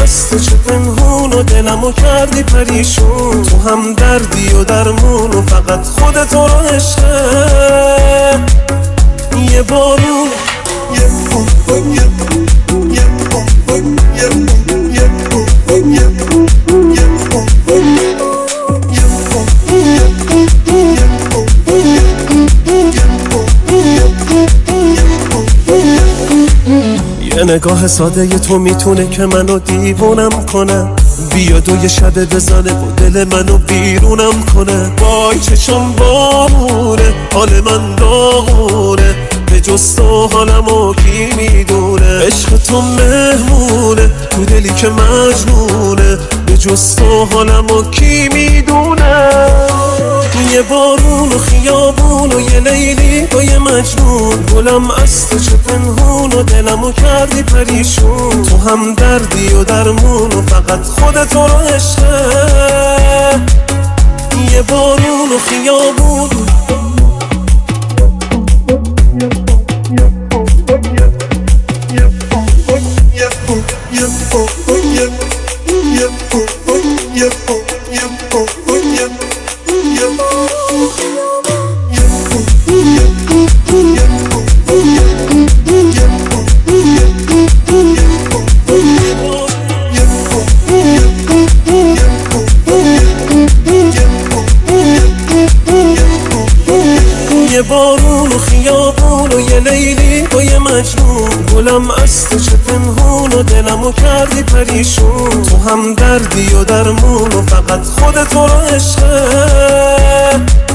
از تو چه پنهون و دلمو کردی پریشون. تو هم دردی و درمون و فقط خودت رو عشقه. یه بارون یه نگاه ساده تو میتونه که منو دیوونم کنه. بیاد و یه شب بزنه و دل منو بیرونم کنه. وای چشم بارونه، حال من داغونه، به جز تو حالمو کی میدونه. عشق تو مهمونه تو دلی که مجنونه، به جز تو حالمو کی میدونه. یه بارون و خیابون و یه لیلی و یه مجنون. گلم از تو چه پنهون و دلمو کردی پریشون. تو هم دردی و درمون و فقط خودت رو عشقه. یه بارون و خیابون یه بارون و خیابون و یه لیلی و یه مجنون. گلم از تو چه پنهون و دلمو کردی پریشون. تو هم دردی و درمون و فقط خودت رو عشقه.